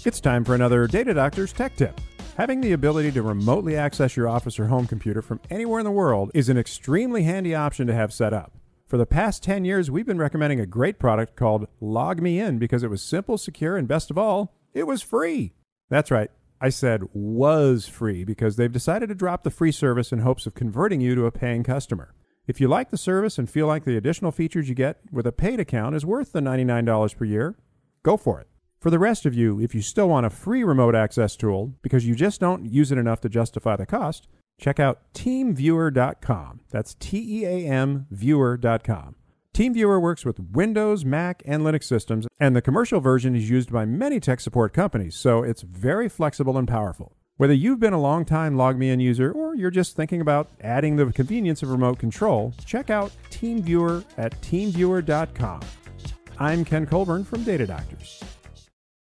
It's time for another Data Doctor's Tech Tip. Having the ability to remotely access your office or home computer from anywhere in the world is an extremely handy option to have set up. For the past 10 years, we've been recommending a great product called LogMeIn because it was simple, secure, and best of all, it was free. That's right. I said was free because they've decided to drop the free service in hopes of converting you to a paying customer. If you like the service and feel like the additional features you get with a paid account is worth the $99 per year, go for it. For the rest of you, if you still want a free remote access tool because you just don't use it enough to justify the cost, check out TeamViewer.com. That's TEAM Viewer.com. TeamViewer works with Windows, Mac, and Linux systems, and the commercial version is used by many tech support companies, so it's very flexible and powerful. Whether you've been a long-time LogMeIn user or you're just thinking about adding the convenience of remote control, check out TeamViewer at TeamViewer.com. I'm Ken Colburn from Data Doctors.